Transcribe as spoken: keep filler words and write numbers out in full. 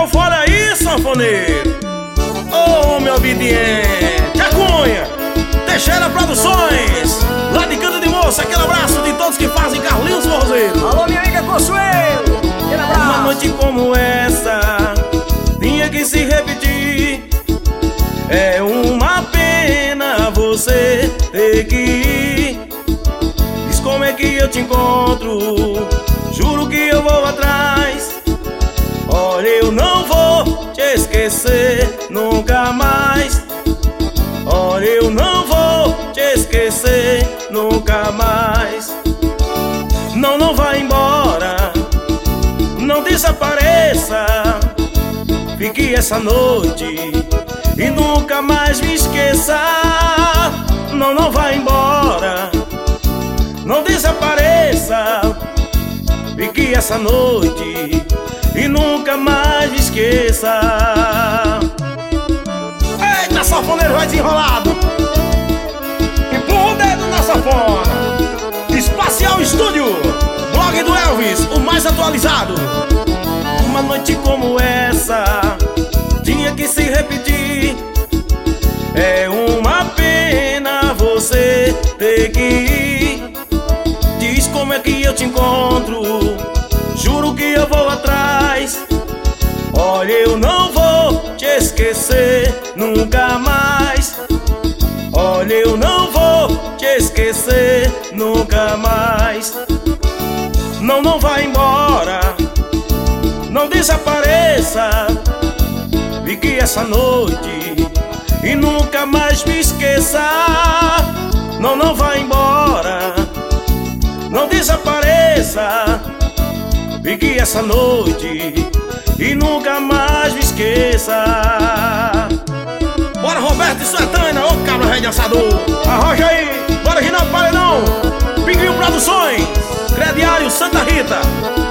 então fora aí, sanfoneiro. Ô, meu obediente, a Cunha, Teixeira Produções, lá de Canto de Moça. Aquele abraço de todos que fazem Carlinhos Forrozeiro. Alô, minha amiga Consuelo, aquele abraço. Uma noite como essa tinha que se repetir. É uma pena você ter que ir. Diz como é que eu te encontro, juro que eu vou atrás. Olha, eu não vou te esquecer nunca mais. Olha, eu não vou te esquecer nunca mais. Não, não vá embora, não desapareça. Fique essa noite e nunca mais me esqueça. Não, não vá embora, não desapareça. Fique essa noite e nunca mais me esqueça. Eita, sanfoneiro vai desenrolado. Empurra o dedo na sanfona. Espacial Estúdio, blog do Elvis, o mais atualizado. Uma noite como essa tinha que se repetir. É uma pena você ter que ir. Diz como é que eu te encontro, juro que eu vou atrás. Olha, eu não vou te esquecer nunca mais. Olha, eu não vou te esquecer nunca mais. Não, não vá embora, não desapareça. Fique essa noite e nunca mais me esqueça. Não, não vá embora, não desapareça. Fique essa noite e nunca mais me esqueça. Bora, Roberto e Suetana, ô cabra rei de assador. Arroja aí, bora Ginaldo Paredão, Pinguinho Produções, Crediário Santa Rita.